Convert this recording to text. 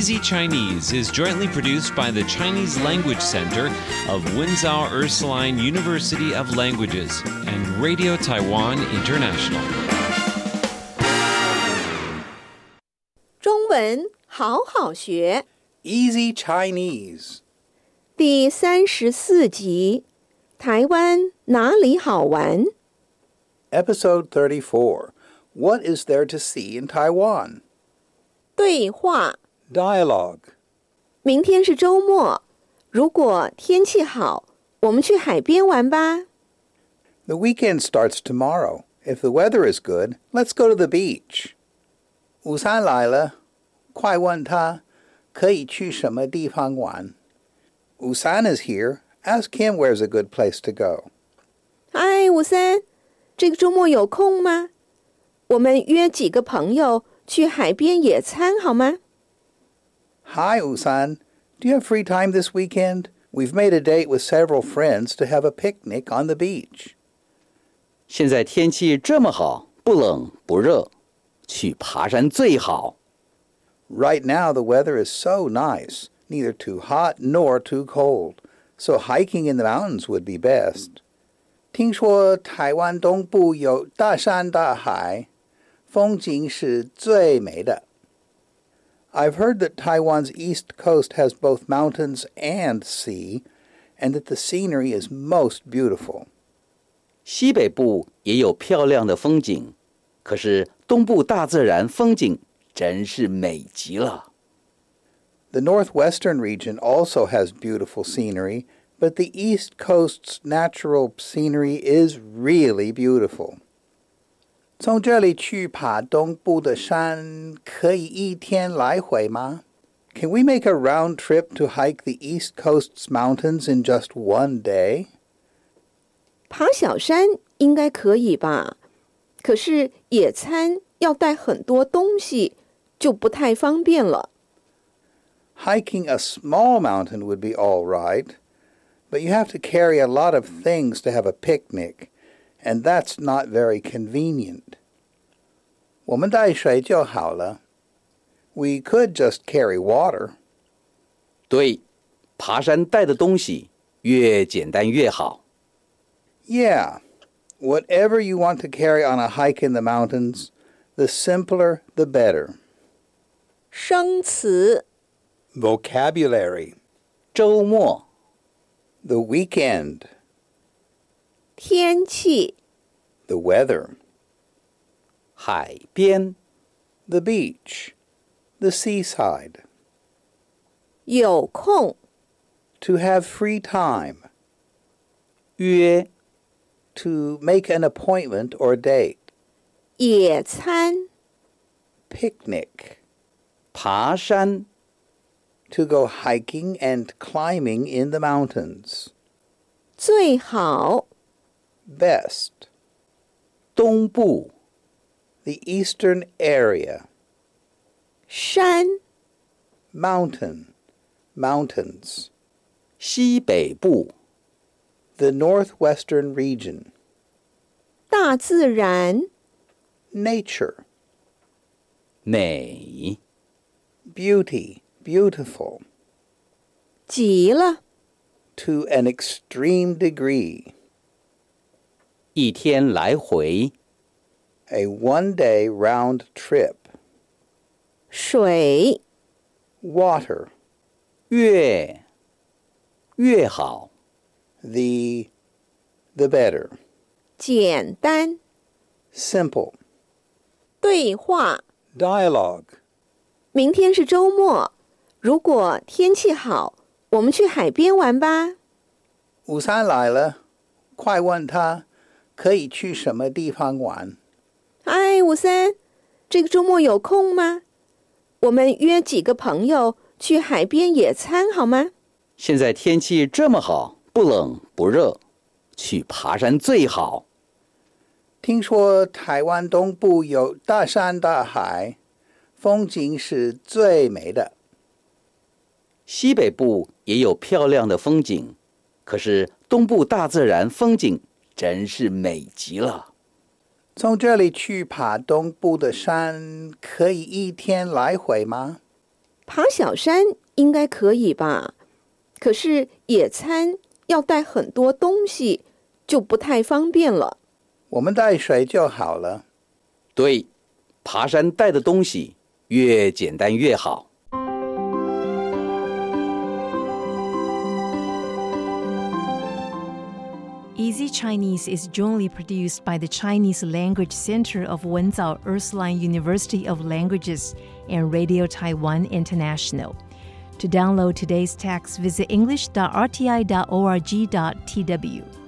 Easy Chinese is jointly produced by the Chinese Language Center of Wenzhou Ursuline University of Languages and Radio Taiwan International. 中文好好学 Easy Chinese 第34集台湾哪里好玩 Episode 34 What is there to see in Taiwan? 对话 Dialogue 明天是周末，如果天气好，我们去海边玩吧。 The weekend starts tomorrow. If the weather is good, let's go to the beach. 午餐来了，快问他可以去什么地方玩。Usan is here. Ask him where's a good place to go. 嗨，吴三，这个周末有空吗？我们约几个朋友去海边野餐好吗？ Hi, Usan. Do you have free time this weekend? We've made a date with several friends to have a picnic on the beach. 现在天气这么好，不冷不热，去爬山最好。 Right now the weather is so nice, neither too hot nor too cold, so hiking in the mountains would be best. 听说台湾东部有大山大海，风景是最美的。I've heard that Taiwan's east coast has both mountains and sea, and that the scenery is most beautiful. 西北部也有漂亮的风景，可是东部大自然风景真是美极了。 The northwestern region also has beautiful scenery, but the east coast's natural scenery is really beautiful. 从这里去爬东部的山可以一天来回吗? Can we make a round trip to hike the east coast's mountains in just one day? 爬小山应该可以吧，可是野餐要带很多东西，就不太方便了。 Hiking a small mountain would be all right, but you have to carry a lot of things to have a picnic, and that's not very convenient. 我们带水就好了。We could just carry water. 对，爬山带的东西越简单越好。 Yeah, whatever you want to carry on a hike in the mountains, the simpler the better. 生词 Vocabulary 周末 The weekend 天气 The weather 海边 The beach The seaside 有空 To have free time 约 To make an appointment or date 野餐 Picnic 爬山 To go hiking and climbing in the mountains 最好 Best 东部 The eastern area 山 Mountain Mountains 西北部 The northwestern region 大自然 Nature 美 Beauty Beautiful 极了 To an extreme degree 一天来回 A one-day round trip 水 Water 越好 The better 简单 Simple 对话 Dialogue 明天是周末，如果天气好，我们去海边玩吧。 午餐来了，快问他可以去什么地方玩。 嗨，吴三，这个周末有空吗？我们约几个朋友去海边野餐好吗？ 现在天气这么好，不冷不热，去爬山最好。 听说台湾东部有大山大海，风景是最美的。 西北部也有漂亮的风景，可是东部大自然风景真是美极了。 从这里去爬东部的山可以一天来回吗爬小山应该可以吧？可是野餐要带很多东西，就不太方便了。 我们带水就好了。 对，爬山带的东西越简单越好。 Easy Chinese is jointly produced by the Chinese Language Center of Wenzhou Ursuline University of Languages and Radio Taiwan International. To download today's text, visit english.rti.org.tw.